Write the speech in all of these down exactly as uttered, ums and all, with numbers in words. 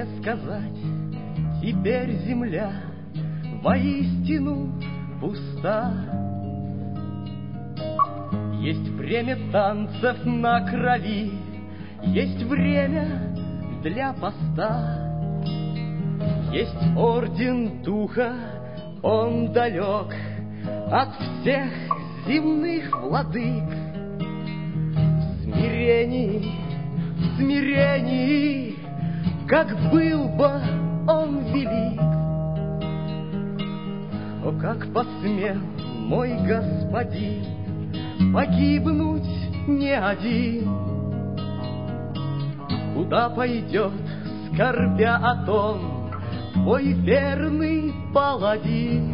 сказать, теперь земля воистину пуста. Есть время танцев на крови, есть время для поста. Есть орден духа, он далек от всех земных владык. В смирении, в смирении, как был бы он велик. О, как посмел мой господин погибнуть не один! Куда пойдет, скорбя о том, твой верный паладин?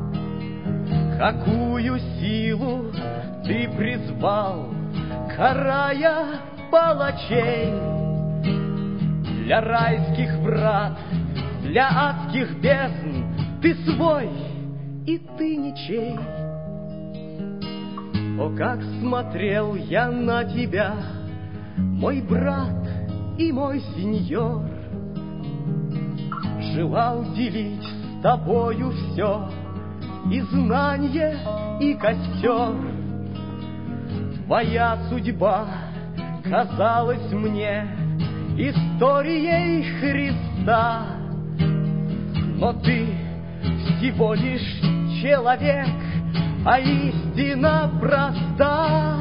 Какую силу ты призвал, карая палачей? Для райских врат, для адских бездн ты свой, и ты ничей. О, как смотрел я на тебя, мой брат и мой сеньор! Желал делить с тобою все, и знанье, и костер. Твоя судьба казалась мне историей Христа, но ты всего лишь человек, а истина проста.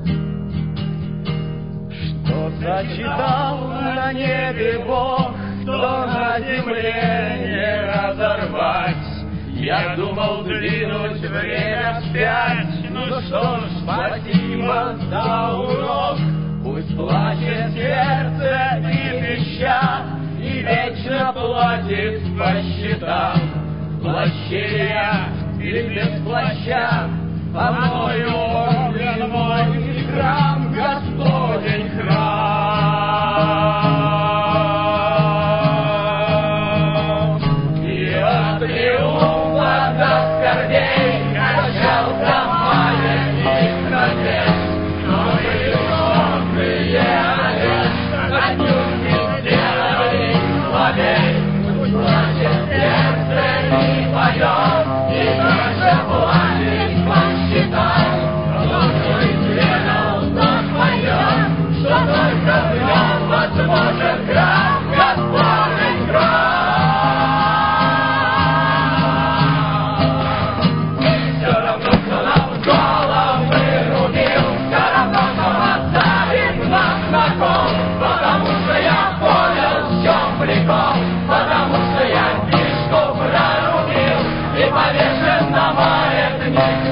Что сочетал на небе Бог, что на земле не разорвать. Я думал двинуть время вспять, ну что ж, спасибо за урок. Пусть плачет сердце и пища, и вечно платит по счетам. В плаще я или без плаща, а мною огнен мой храм, Господень храм. И от триумфа до скорбей качался маятник надежд, но безумные одежд отнюдь не сделали слабей. Пусть плачет сердце и поет, и тоже платит по счетам. Кто изведал, тот пойдет, что только в нем возможен храм, Господень храм. Все равно, кто нам головы рубил, все равно, кто оставит нас на кол, потому что я понял, в чем прикол, потому что я фишку прорубил и повешен на маятник.